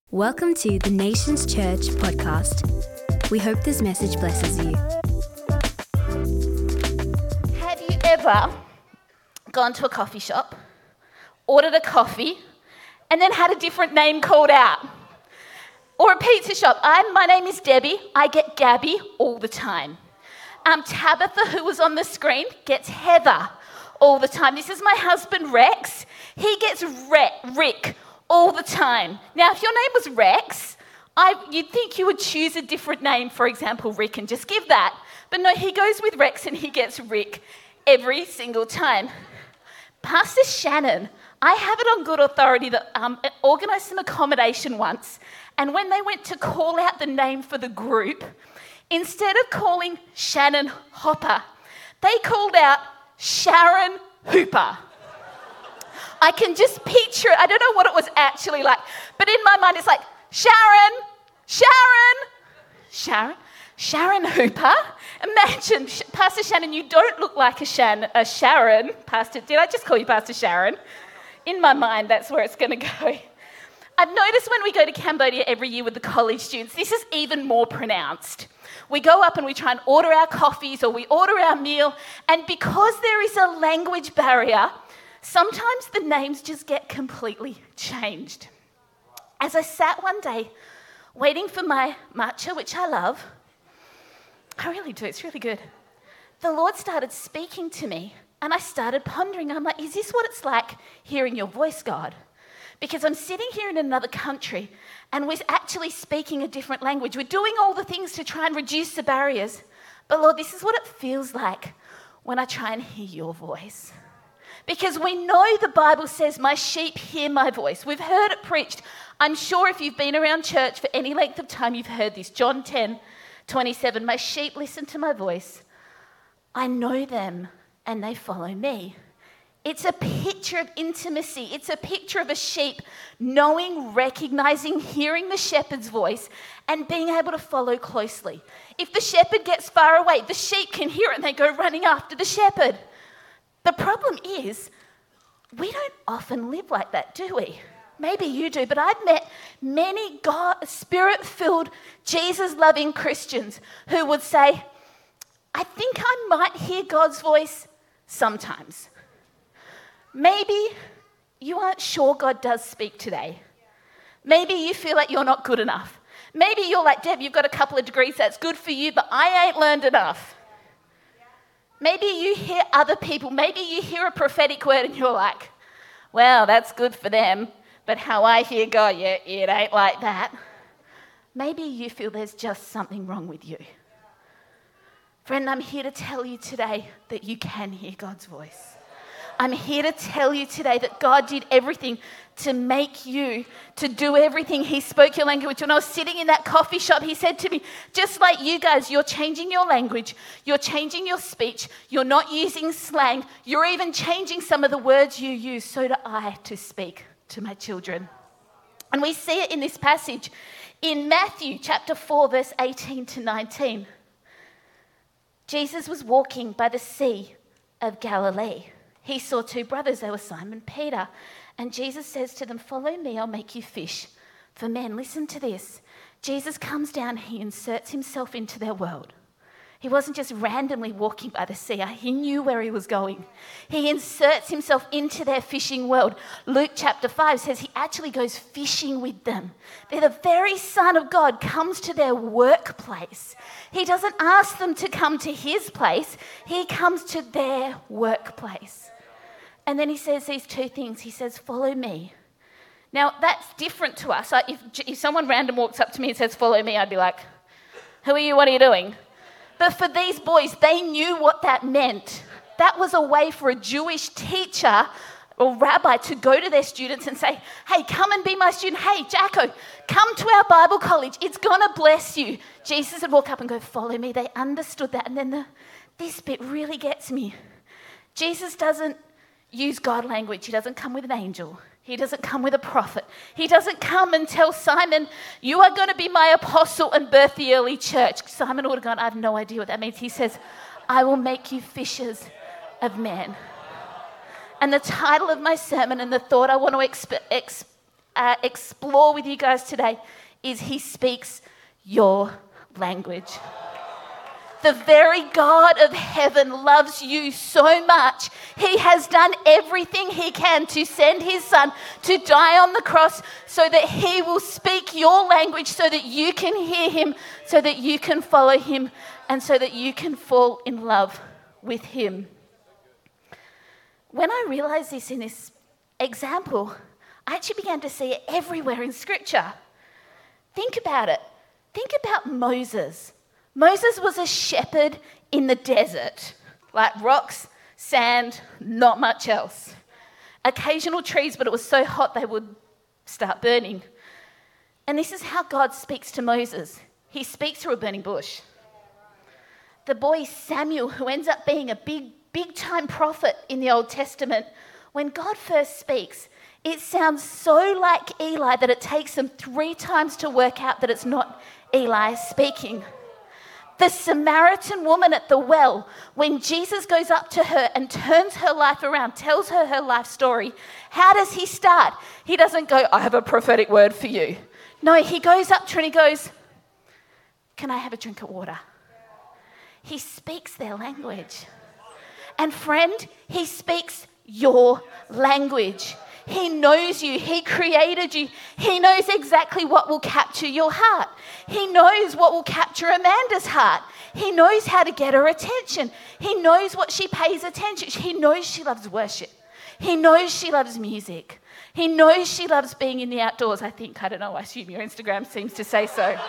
Welcome to the Nations Church podcast. We hope this message blesses you. Have you ever gone to a coffee shop, ordered a coffee, and then had a different name called out? Or a pizza shop. My name is Debbie. I get Gabby all the time. Tabitha, who was on the screen, gets Heather all the time. This is my husband, Rex. He gets Rick all the time. Now, if your name was Rex, you'd think you would choose a different name, for example, Rick, and just give that. But no, he goes with Rex and he gets Rick every single time. Pastor Shannon, I have it on good authority that organised some accommodation once, and when they went to call out the name for the group, instead of calling Shannon Hopper, they called out Sharon Hooper. I can just picture it. I don't know what it was actually like, but in my mind it's like, Sharon Hooper. Imagine, Pastor Shannon, you don't look like a Sharon. Pastor, did I just call you Pastor Sharon? In my mind, that's where it's going to go. I've noticed when we go to Cambodia every year with the college students, this is even more pronounced. We go up and we try and order our coffees or we order our meal, and because there is a language barrier, sometimes the names just get completely changed. As I sat one day waiting for my matcha, which I love, I really do, it's really good, the Lord started speaking to me and I started pondering. I'm like, is this what it's like hearing your voice, God? Because I'm sitting here in another country and we're actually speaking a different language. We're doing all the things to try and reduce the barriers. But Lord, this is what it feels like when I try and hear your voice. Because we know the Bible says, my sheep hear my voice. We've heard it preached. I'm sure if you've been around church for any length of time, you've heard this. John 10:27, my sheep listen to my voice. I know them and they follow me. It's a picture of intimacy. It's a picture of a sheep knowing, recognizing, hearing the shepherd's voice and being able to follow closely. If the shepherd gets far away, the sheep can hear it and they go running after the shepherd. The problem is, we don't often live like that, do we? Maybe you do, but I've met many Spirit-filled, Jesus-loving Christians who would say, I think I might hear God's voice sometimes. Maybe you aren't sure God does speak today. Maybe you feel like you're not good enough. Maybe you're like, Deb, you've got a couple of degrees, that's good for you, but I ain't learned enough. Maybe you hear other people, maybe you hear a prophetic word and you're like, well, that's good for them, but how I hear God, yeah, it ain't like that. Maybe you feel there's just something wrong with you. Friend, I'm here to tell you today that you can hear God's voice. I'm here to tell you today that God did everything to make you, to do everything. He spoke your language. When I was sitting in that coffee shop, he said to me, just like you guys, you're changing your language, you're changing your speech, you're not using slang, you're even changing some of the words you use, so do I to speak to my children. And we see it in this passage in Matthew chapter 4, verse 18 to 19. Jesus was walking by the Sea of Galilee. He saw two brothers, they were Simon and Peter. And Jesus says to them, follow me, I'll make you fish for men. Listen to this. Jesus comes down, he inserts himself into their world. He wasn't just randomly walking by the sea. He knew where he was going. He inserts himself into their fishing world. Luke chapter 5 says he actually goes fishing with them. They're the very Son of God comes to their workplace. He doesn't ask them to come to his place. He comes to their workplace. And then he says these two things. He says, follow me. Now, that's different to us. If someone random walks up to me and says, follow me, I'd be like, who are you? What are you doing? But for these boys, they knew what that meant. That was a way for a Jewish teacher or rabbi to go to their students and say, hey, come and be my student. Hey, Jacko, come to our Bible college. It's going to bless you. Jesus would walk up and go, follow me. They understood that. And then this bit really gets me. Jesus doesn't use God language. He doesn't come with an angel. He doesn't come with a prophet. He doesn't come and tell Simon, you are going to be my apostle and birth the early church. Simon would have gone, I have no idea what that means. He says, I will make you fishers of men. And the title of my sermon and the thought I want to explore with you guys today is he speaks your language. The very God of heaven loves you so much. He has done everything he can to send his son to die on the cross so that he will speak your language, so that you can hear him, so that you can follow him, and so that you can fall in love with him. When I realized this in this example, I actually began to see it everywhere in Scripture. Think about it. Think about Moses. Moses was a shepherd in the desert, like rocks, sand, not much else. Occasional trees, but it was so hot they would start burning. And this is how God speaks to Moses. He speaks through a burning bush. The boy Samuel, who ends up being a big-time prophet in the Old Testament, when God first speaks, it sounds so like Eli that it takes them 3 times to work out that it's not Eli speaking. The Samaritan woman at the well, when Jesus goes up to her and turns her life around, tells her her life story, how does he start? He doesn't go, I have a prophetic word for you. No, he goes up to her and he goes, can I have a drink of water? He speaks their language. And friend, he speaks your language. He knows you. He created you. He knows exactly what will capture your heart. He knows what will capture Amanda's heart. He knows how to get her attention. He knows what she pays attention to. He knows she loves worship. He knows she loves music. He knows she loves being in the outdoors. I don't know, I assume your Instagram seems to say so.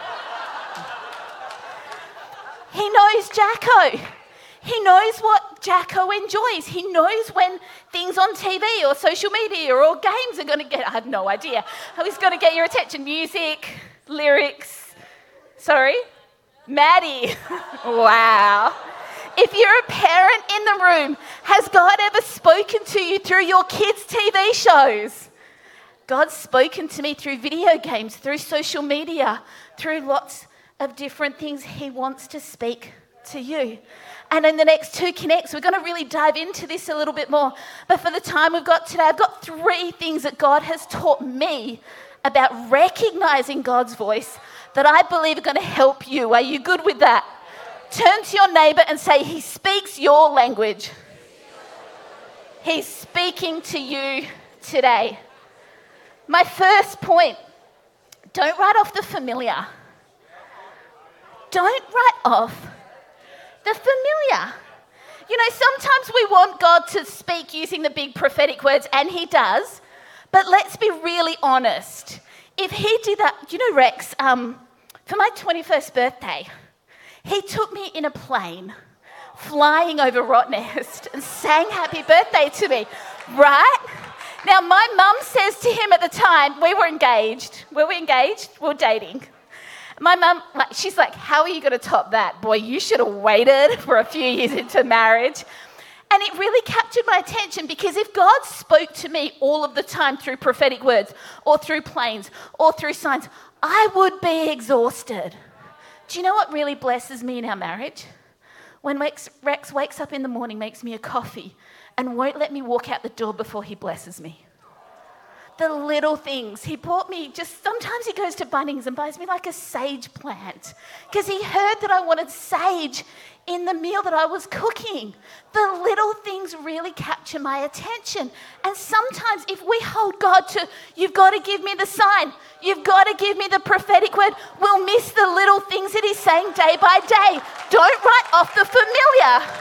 He knows Jacko. He knows what Jacko enjoys. He knows when things on TV or social media or games are going to get, I have no idea how he's going to get your attention. Music, lyrics. Sorry? Maddie. Wow. If you're a parent in the room, has God ever spoken to you through your kids' TV shows? God's spoken to me through video games, through social media, through lots of different things. He wants to speak to you. And in the next 2 Connects, we're going to really dive into this a little bit more. But for the time we've got today, I've got 3 things that God has taught me about recognizing God's voice that I believe are going to help you. Are you good with that? Turn to your neighbour and say, he speaks your language. He's speaking to you today. My first point, don't write off the familiar. Don't write off the familiar. You know, sometimes we want God to speak using the big prophetic words, and he does, but let's be really honest. If he did that, you know, Rex, for my 21st birthday, he took me in a plane flying over Rottnest and sang happy birthday to me, right? Now, my mum says to him at the time, we were engaged. Were we engaged? We were dating. My mum, she's like, how are you going to top that? Boy, you should have waited for a few years into marriage. And it really captured my attention, because if God spoke to me all of the time through prophetic words or through planes or through signs, I would be exhausted. Do you know what really blesses me in our marriage? When Rex wakes up in the morning, makes me a coffee, and won't let me walk out the door before he blesses me. The little things. He bought me sometimes he goes to Bunnings and buys me like a sage plant, because he heard that I wanted sage in the meal that I was cooking. The little things really capture my attention. And sometimes if we hold God to, you've got to give me the sign, you've got to give me the prophetic word, we'll miss the little things that he's saying day by day. Don't write off the familiar.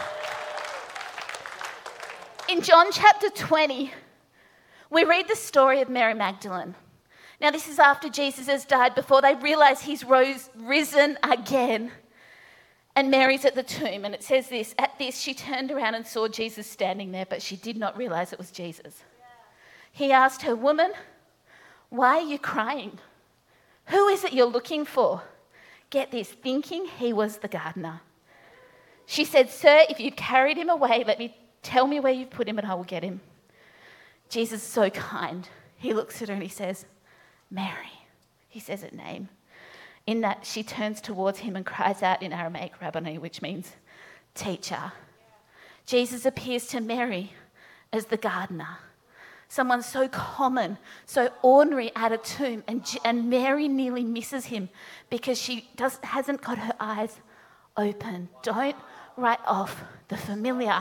In John chapter 20, we read the story of Mary Magdalene. Now, this is after Jesus has died, before they realise he's risen again. And Mary's at the tomb, and it says this, at this she turned around and saw Jesus standing there, but she did not realise it was Jesus. He asked her, woman, why are you crying? Who is it you're looking for? Get this, thinking he was the gardener. She said, sir, if you've carried him away, tell me where you've put him and I will get him. Jesus is so kind. He looks at her and he says, Mary. He says her name. In that, she turns towards him and cries out in Aramaic, Rabboni, which means teacher. Jesus appears to Mary as the gardener, Someone so common, so ordinary at a tomb, and Mary nearly misses him because she hasn't got her eyes open. Don't write off the familiar.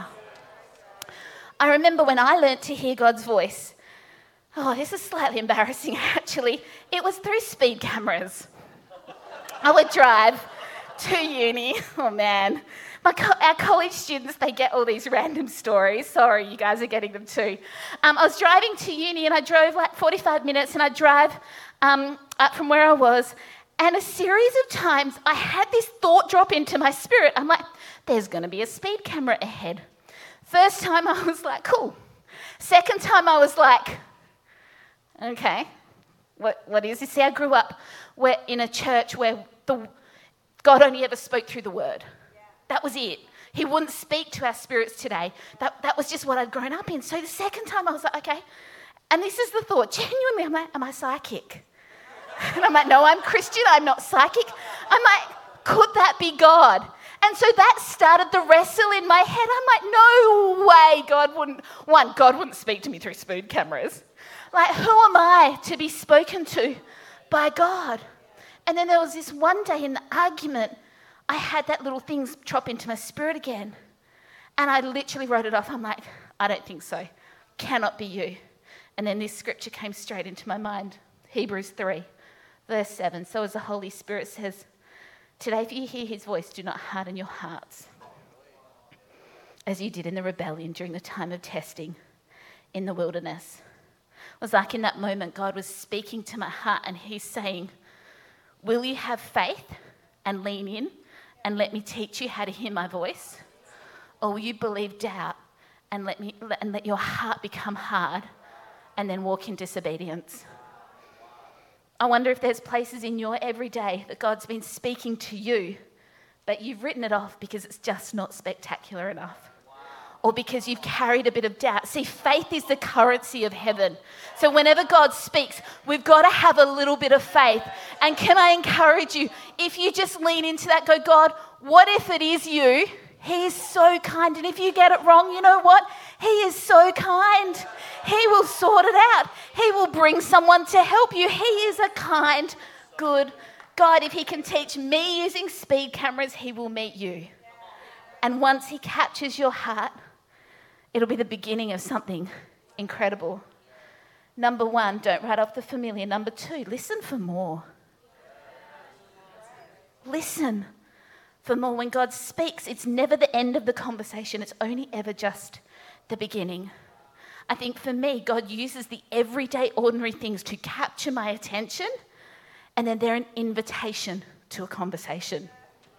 I remember when I learnt to hear God's voice. Oh, this is slightly embarrassing actually. It was through speed cameras. I would drive to uni. Oh man. Our college students, they get all these random stories. Sorry, you guys are getting them too. I was driving to uni and I drove like 45 minutes and I'd drive up from where I was, and a series of times I had this thought drop into my spirit. I'm like, there's going to be a speed camera ahead. First time I was like, cool. Second time I was like, okay, what is this? See, I grew up in a church where God only ever spoke through the word. That was it. He wouldn't speak to our spirits today. That was just what I'd grown up in. So the second time I was like, okay. And this is the thought. Genuinely, I'm like, am I psychic? And I'm like, no, I'm Christian. I'm not psychic. I'm like, could that be God? And so that started the wrestle in my head. I'm like, no way. God wouldn't speak to me through speed cameras. Like, who am I to be spoken to by God? And then there was this one day in the argument, I had that little thing drop into my spirit again. And I literally wrote it off. I'm like, I don't think so. Cannot be you. And then this scripture came straight into my mind. Hebrews 3, verse 7. So as the Holy Spirit says, today if you hear his voice, do not harden your hearts, as you did in the rebellion during the time of testing in the wilderness. It was like in that moment, God was speaking to my heart and he's saying, will you have faith and lean in and let me teach you how to hear my voice? Or will you believe doubt and let your heart become hard and then walk in disobedience? I wonder if there's places in your everyday that God's been speaking to you, but you've written it off because it's just not spectacular enough. Or because you've carried a bit of doubt. See, faith is the currency of heaven. So whenever God speaks, we've got to have a little bit of faith. And can I encourage you, if you just lean into that, go, God, what if it is you? He is so kind. And if you get it wrong, you know what? He is so kind. He will sort it out. He will bring someone to help you. He is a kind, good God. If he can teach me using speed cameras, he will meet you. And once he captures your heart, it'll be the beginning of something incredible. Number 1, don't write off the familiar. Number 2, listen for more. Listen for more. When God speaks, it's never the end of the conversation. It's only ever just the beginning. I think for me, God uses the everyday, ordinary things to capture my attention, and then they're an invitation to a conversation.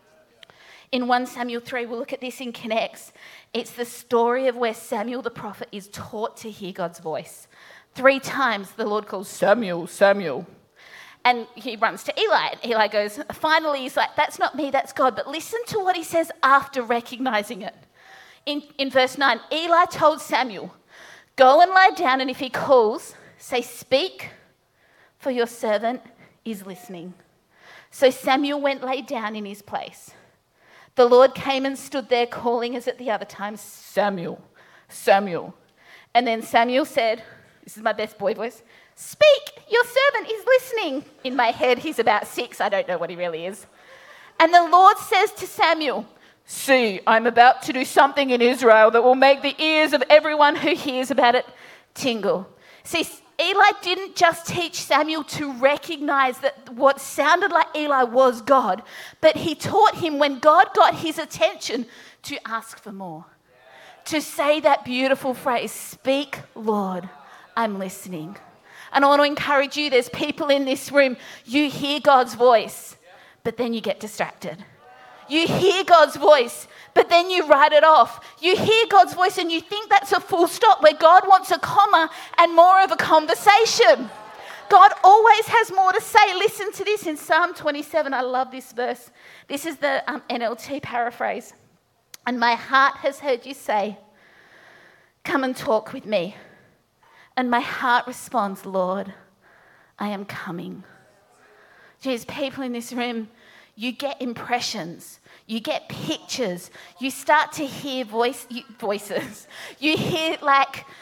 In 1 Samuel 3, we'll look at this in Connects. It's the story of where Samuel the prophet is taught to hear God's voice. 3 times the Lord calls Samuel, Samuel. And he runs to Eli. And Eli goes, finally, he's like, that's not me, that's God. But listen to what he says after recognizing it. In verse 9, Eli told Samuel, go and lie down, and if he calls, say, speak, for your servant is listening. So Samuel went lay down in his place. The Lord came and stood there calling as at the other times, Samuel, Samuel. And then Samuel said, this is my best boy voice, speak, your servant is listening. In my head, he's about 6. I don't know what he really is. And the Lord says to Samuel, see, I'm about to do something in Israel that will make the ears of everyone who hears about it tingle. See, Eli didn't just teach Samuel to recognize that what sounded like Eli was God, but he taught him when God got his attention to ask for more. To say that beautiful phrase, speak, Lord, I'm listening. And I want to encourage you, there's people in this room, you hear God's voice, but then you get distracted. You hear God's voice, but then you write it off. You hear God's voice and you think that's a full stop where God wants a comma and more of a conversation. God always has more to say. Listen to this in Psalm 27. I love this verse. This is the NLT paraphrase. And my heart has heard you say, come and talk with me. And my heart responds, Lord, I am coming. There's people in this room, you get impressions, you get pictures, you start to hear voices. You hear like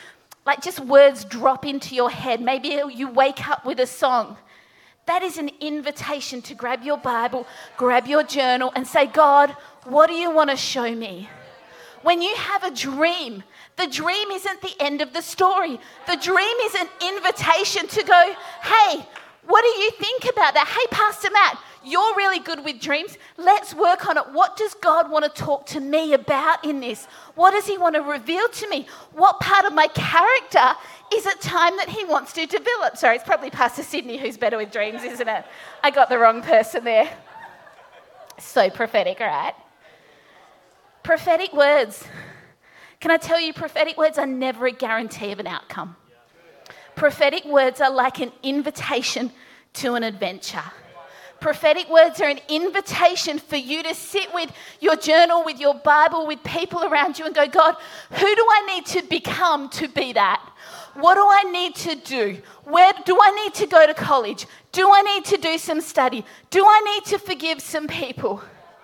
like just words drop into your head. Maybe you wake up with a song. That is an invitation to grab your Bible, grab your journal and say, God, what do you want to show me? When you have a dream, the dream isn't the end of the story. The dream is an invitation to go, hey, what do you think about that? Hey, Pastor Matt, you're really good with dreams. Let's work on it. What does God want to talk to me about in this? What does he want to reveal to me? What part of my character is it time that he wants to develop? Sorry, it's probably Pastor Sydney who's better with dreams, isn't it? I got the wrong person there. So prophetic, right? Prophetic words. Can I tell you, prophetic words are never a guarantee of an outcome. Prophetic words are like an invitation to an adventure. Prophetic words are an invitation for you to sit with your journal, with your Bible, with people around you and go, God, who do I need to become to be that? What do I need to do? Where do I need to go to college? Do I need to do some study? Do I need to forgive some people?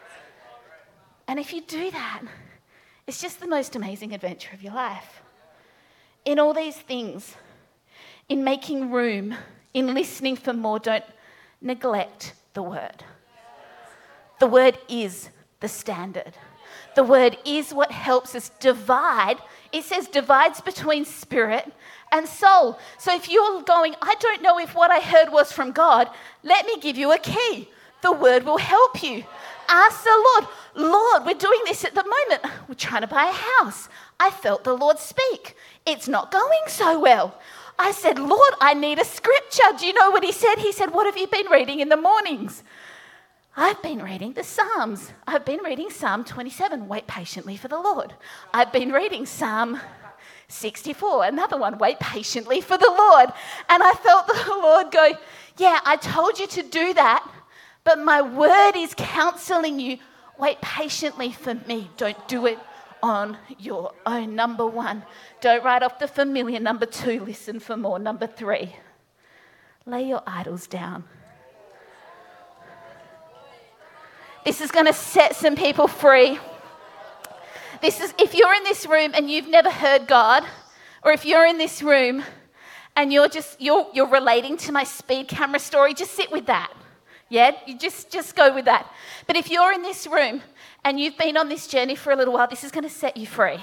And if you do that, it's just the most amazing adventure of your life. In all these things, in making room, in listening for more, don't neglect the word. The word is the standard. The word is what helps us divide. It says divides between spirit and soul. So if you're going, I don't know if what I heard was from God, let me give you a key. The word will help you. Ask the Lord, Lord, we're doing this at the moment. We're trying to buy a house. I felt the Lord speak. It's not going so well. I said, Lord, I need a scripture. Do you know what he said? He said, what have you been reading in the mornings? I've been reading the Psalms. I've been reading Psalm 27, wait patiently for the Lord. I've been reading Psalm 64, another one, wait patiently for the Lord. And I felt the Lord go, yeah, I told you to do that, but my word is counseling you. Wait patiently for me. Don't do it on your own. Number 1, don't write off the familiar. Number 2, listen for more. Number 3, lay your idols down. This is going to set some people free. This is, if you're in this room and you've never heard God, or if you're in this room and you're relating to my speed camera story, just sit with that. Yeah, you just go with that. But if you're in this room and you've been on this journey for a little while, this is going to set you free.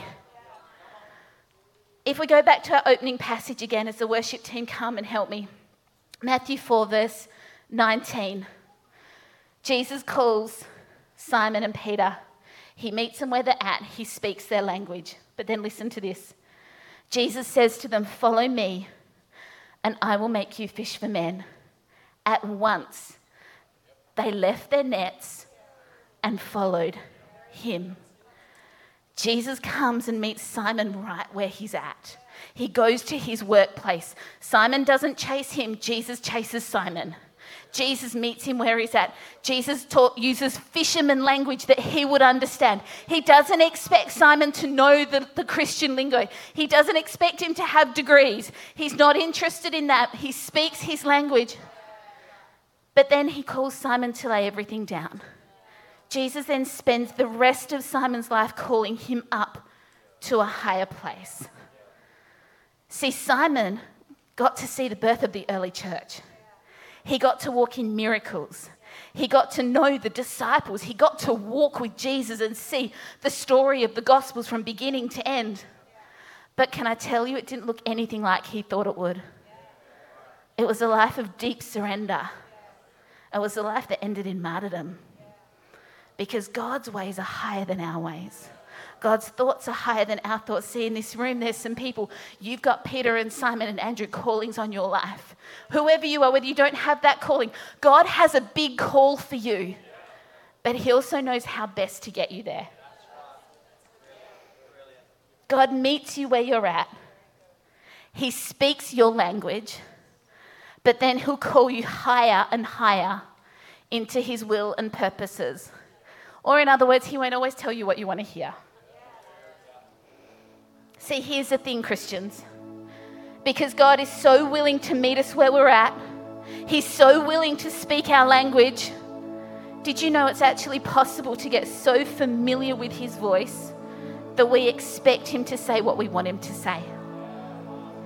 If we go back to our opening passage again as the worship team come and help me. Matthew 4 verse 19. Jesus calls Simon and Peter. He meets them where they're at. He speaks their language. But then listen to this. Jesus says to them, follow me and I will make you fish for men. At once, they left their nets and followed him. Jesus comes and meets Simon right where he's at. He goes to his workplace. Simon doesn't chase him. Jesus chases Simon. Jesus meets him where he's at. Jesus uses fisherman language that he would understand. He doesn't expect Simon to know the Christian lingo. He doesn't expect him to have degrees. He's not interested in that. He speaks his language. But then he calls Simon to lay everything down. Jesus then spends the rest of Simon's life calling him up to a higher place. See, Simon got to see the birth of the early church. He got to walk in miracles. He got to know the disciples. He got to walk with Jesus and see the story of the Gospels from beginning to end. But can I tell you, it didn't look anything like he thought it would. It was a life of deep surrender. It was a life that ended in martyrdom. Because God's ways are higher than our ways. God's thoughts are higher than our thoughts. See, in this room, there's some people. You've got Peter and Simon and Andrew callings on your life. Whoever you are, whether you don't have that calling, God has a big call for you. But he also knows how best to get you there. God meets you where you're at. He speaks your language. But then he'll call you higher and higher into his will and purposes. Or in other words, he won't always tell you what you want to hear. See, here's the thing, Christians. Because God is so willing to meet us where we're at, he's so willing to speak our language. Did you know it's actually possible to get so familiar with his voice that we expect him to say what we want him to say?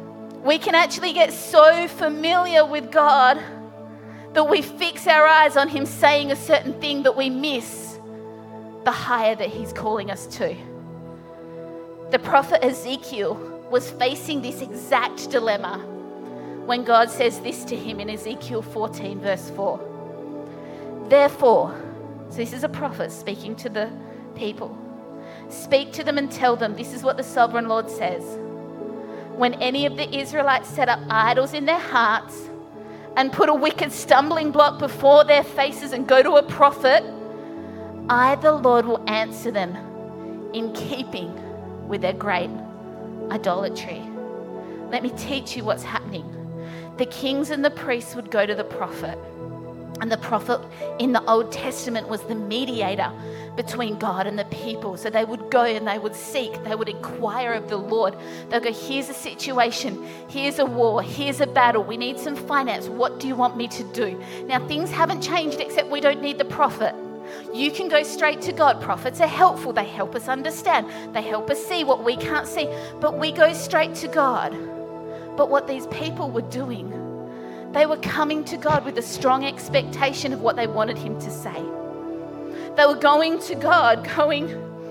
We can actually get so familiar with God that we fix our eyes on him saying a certain thing that we miss the higher that he's calling us to. The prophet Ezekiel was facing this exact dilemma when God says this to him in Ezekiel 14 verse 4. Therefore, so this is a prophet speaking to the people. Speak to them and tell them, this is what the sovereign Lord says. When any of the Israelites set up idols in their hearts and put a wicked stumbling block before their faces and go to a prophet, I, the Lord, will answer them in keeping with their great idolatry. Let me teach you what's happening. The kings and the priests would go to the prophet. And the prophet in the Old Testament was the mediator between God and the people. So they would go and they would seek, they would inquire of the Lord. They'll go, here's a situation, here's a war, here's a battle, we need some finance. What do you want me to do? Now, things haven't changed except we don't need the prophet. You can go straight to God. Prophets are helpful. They help us understand. They help us see what we can't see. But we go straight to God. But what these people were doing, they were coming to God with a strong expectation of what they wanted him to say. They were going to God going,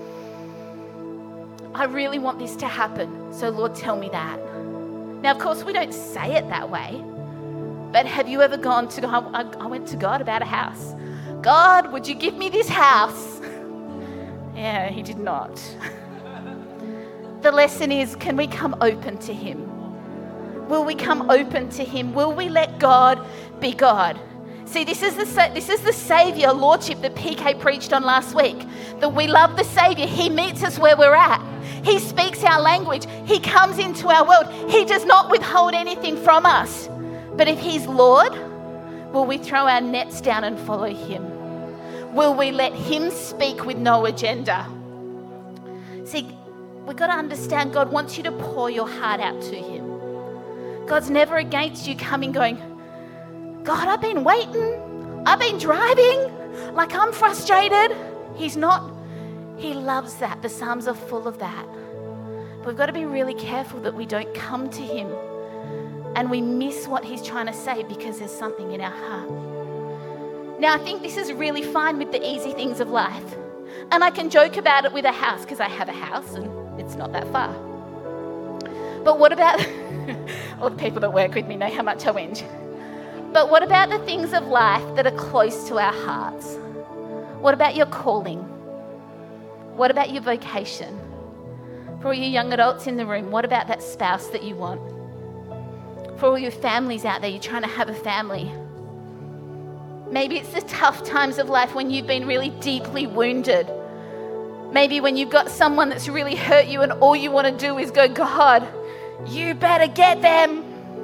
I really want this to happen, so Lord, tell me that. Now, of course, we don't say it that way, but have you ever gone to God? I went to God about a house. God, would you give me this house? Yeah, he did not. The lesson is, can we come open to him? Will we come open to him? Will we let God be God? See, this is the Saviour Lordship that PK preached on last week. That we love the Saviour. He meets us where we're at. He speaks our language. He comes into our world. He does not withhold anything from us. But if he's Lord, will we throw our nets down and follow him? Will we let him speak with no agenda? See, we've got to understand God wants you to pour your heart out to him. God's never against you coming going, God, I've been waiting. I've been driving. Like I'm frustrated. He's not. He loves that. The Psalms are full of that. But we've got to be really careful that we don't come to him and we miss what he's trying to say because there's something in our heart. Now, I think this is really fine with the easy things of life. And I can joke about it with a house because I have a house and it's not that far. But what about... all the people that work with me know how much I whinge. But what about the things of life that are close to our hearts? What about your calling? What about your vocation? For all you young adults in the room, what about that spouse that you want? For all your families out there, you're trying to have a family. Maybe it's the tough times of life when you've been really deeply wounded. Maybe when you've got someone that's really hurt you and all you want to do is go, God, you better get them.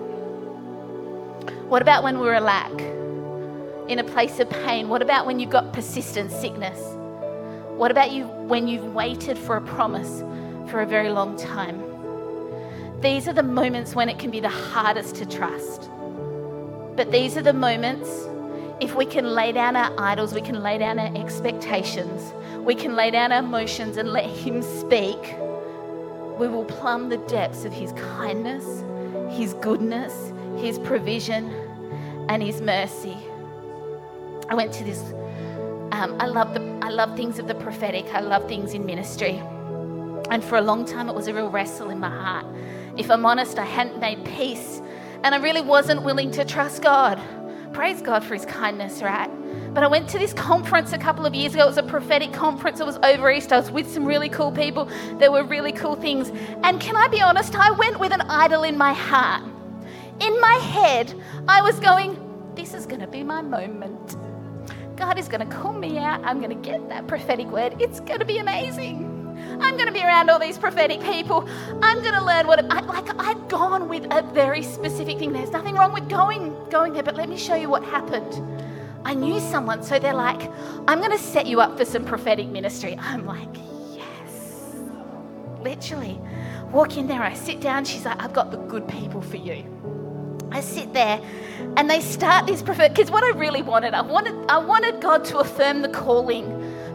What about when we're a lack, in a place of pain? What about when you've got persistent sickness? What about you when you've waited for a promise for a very long time? These are the moments when it can be the hardest to trust. But these are the moments, if we can lay down our idols, we can lay down our expectations, we can lay down our emotions and let him speak, we will plumb the depths of his kindness, his goodness, his provision, and his mercy. I went to this, I love things of the prophetic, I love things in ministry. And for a long time, it was a real wrestle in my heart. If I'm honest, I hadn't made peace, and I really wasn't willing to trust God. Praise God for his kindness, right? But I went to this conference a couple of years ago. It was a prophetic conference. It was over Easter. I was with some really cool people. There were really cool things. And can I be honest? I went with an idol in my heart. In my head, I was going, this is going to be my moment. God is going to call me out. I'm going to get that prophetic word. It's going to be amazing. I'm going to be around all these prophetic people. I'm going to learn I'd gone with a very specific thing. There's nothing wrong with going there, but let me show you what happened. I knew someone, so they're like, I'm going to set you up for some prophetic ministry. I'm like, yes. Literally. Walk in there, I sit down. She's like, I've got the good people for you. I sit there and they start this prophetic, because what I really wanted, I wanted God to affirm the calling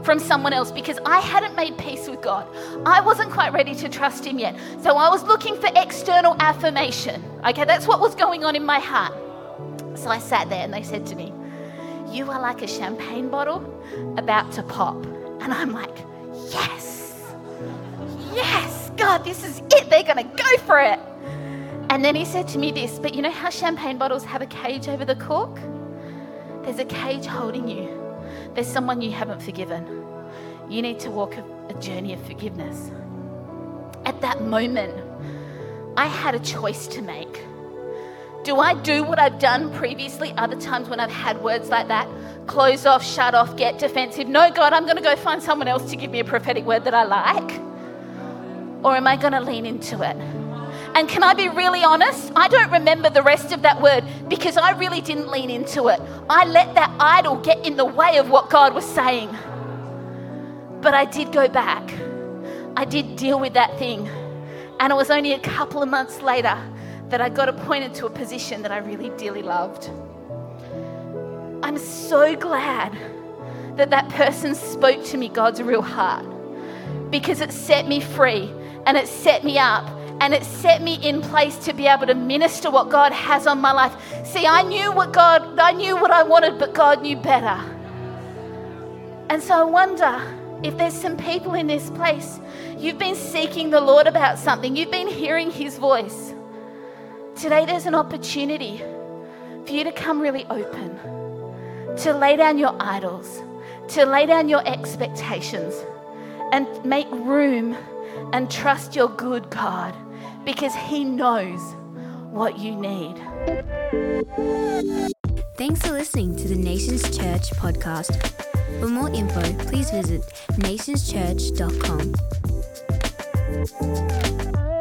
from someone else because I hadn't made peace with God. I wasn't quite ready to trust him yet. So I was looking for external affirmation. Okay, that's what was going on in my heart. So I sat there and they said to me, "You are like a champagne bottle about to pop." And I'm like, yes, God, this is it. They're going to go for it. And then he said to me this, "But you know how champagne bottles have a cage over the cork? There's a cage holding you. There's someone you haven't forgiven. You need to walk a journey of forgiveness." At that moment, I had a choice to make. Do I do what I've done previously other times when I've had words like that? Close off, shut off, get defensive. No, God, I'm going to go find someone else to give me a prophetic word that I like. Or am I going to lean into it? And can I be really honest? I don't remember the rest of that word because I really didn't lean into it. I let that idol get in the way of what God was saying. But I did go back. I did deal with that thing. And it was only a couple of months later that I got appointed to a position that I really dearly loved. I'm so glad that that person spoke to me God's real heart, because it set me free and it set me up and it set me in place to be able to minister what God has on my life. See, I knew what I wanted, but God knew better. And so I wonder if there's some people in this place, you've been seeking the Lord about something, you've been hearing his voice. Today there's an opportunity for you to come really open, to lay down your idols, to lay down your expectations and make room and trust your good God, because he knows what you need. Thanks for listening to the Nations Church podcast. For more info, please visit nationschurch.com.